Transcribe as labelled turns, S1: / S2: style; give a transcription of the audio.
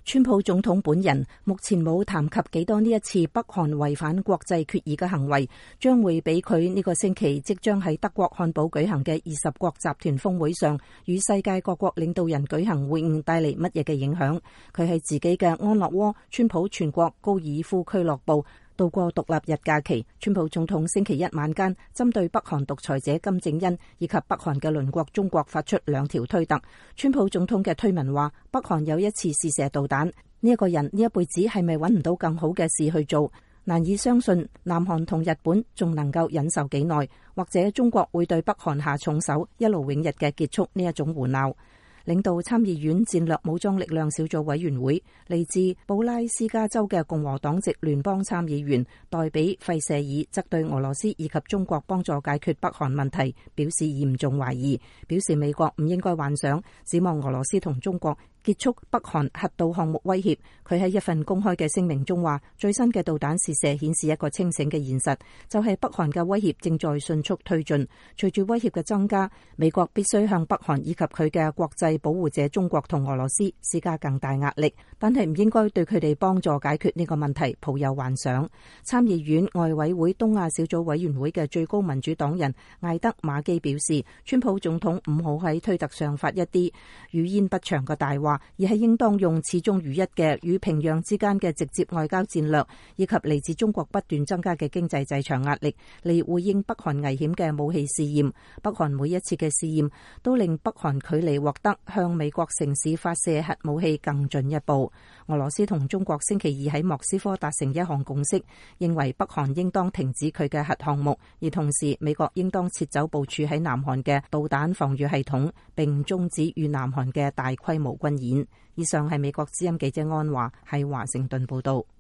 S1: 川普總統本人目前冇談及幾多呢一次北韓違反國際決議嘅行為將會俾佢呢個星期即將喺德國漢堡舉行嘅20國集團峰會上與世界各國領導人舉行會晤帶嚟乜嘢嘅影響。佢喺自己嘅安樂窩川普全國高爾夫俱樂部度過獨立日假期。川普總統星期一晚間針對北韓獨裁者金正恩以及北韓嘅鄰國中國發出2條推特。川普總統嘅推文話，北韓有一次試射導彈，呢一個人呢一輩子係咪揾唔到更好嘅事去做？難以相信南韓同日本仲能夠忍受幾耐，或者中國會對北韓下重手，一勞永逸嘅結束呢一種胡鬧。領導參議院戰略武裝力量小組委員會嚟自布拉斯加州嘅共和黨籍聯邦參議員代比費舍爾則對俄羅斯以及中國幫助解決北韓問題表示嚴重懷疑，表示美國唔應該幻想指望俄羅斯同中國結束北韓核導項目威脅。佢喺一份公開嘅聲明中話，最新嘅導彈試射顯示一個清醒嘅現實，就係北韓嘅威脅正在迅速推進。隨住威脅嘅增加，美國必須向北韓以及佢嘅國際保護者中國同俄羅斯施加更大壓力，但係唔應該對佢哋幫助解決呢個問題抱有幻想。參議院外委會東亞小組委員會嘅最高民主黨人艾德馬基表示，川普總統唔好喺推特上發一啲語焉不詳嘅大話，而係應當用始終如一嘅與平壤之間嘅直接外交戰略，以及嚟自中國不斷增加嘅經濟制裁壓力嚟回應北韓危險嘅武器試驗。北韓每一次嘅試驗都令北韓距離獲得向美國城市發射核武器更進一步。俄羅斯同中國星期二喺莫斯科達成一項共識，認為北韓應當停止佢嘅核項目，而同時美國應當撤走部署喺南韓嘅導彈防禦系統，並終止與南韓嘅大規模軍演。以上係美國之音記者安華喺華盛頓報道。